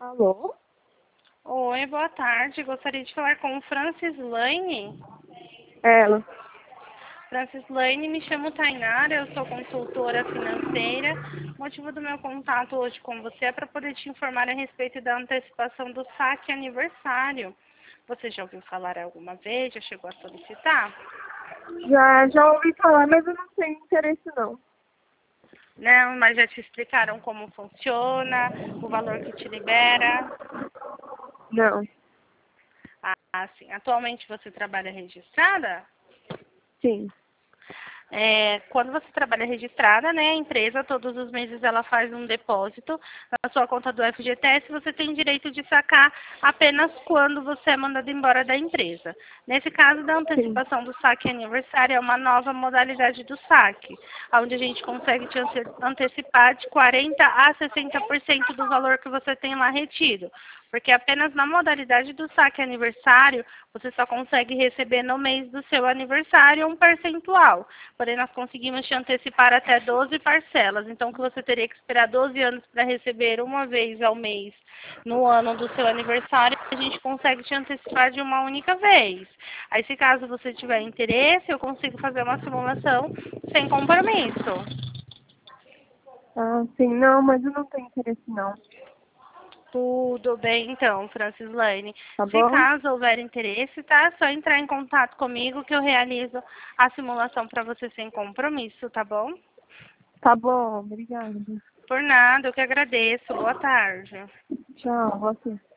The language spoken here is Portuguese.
Alô? Oi, boa tarde. Gostaria de falar com o Francis Lane. Ela. Francis Lane, me chamo Tainara, eu sou consultora financeira. O motivo do meu contato hoje com você é para poder te informar a respeito da antecipação do saque aniversário. Você já ouviu falar alguma vez? Já chegou a solicitar? Já ouvi falar, mas eu não tenho interesse não. Não, mas já te explicaram como funciona, o valor que te libera? Não. Sim. Atualmente você trabalha registrada? Sim. Quando você trabalha registrada, né, a empresa, todos os meses ela faz um depósito na sua conta do FGTS, você tem direito de sacar apenas quando você é mandado embora da empresa. Nesse caso da Sim. antecipação do saque aniversário, é uma nova modalidade do saque, onde a gente consegue te antecipar de 40% a 60% do valor que você tem lá retido. Porque apenas na modalidade do saque aniversário, você só consegue receber no mês do seu aniversário um percentual. Porém, nós conseguimos te antecipar até 12 parcelas. Então, que você teria que esperar 12 anos para receber uma vez ao mês no ano do seu aniversário, a gente consegue te antecipar de uma única vez. Aí, se caso você tiver interesse, eu consigo fazer uma simulação sem compromisso. Ah, sim. Não, mas eu não tenho interesse não. Tudo bem, então, Francis Lane. Tá Se bom? caso houver interesse, tá? É só entrar em contato comigo que eu realizo a simulação para você sem compromisso, tá bom? Tá bom, obrigada. Por nada, eu que agradeço. Boa tarde. Tchau, você.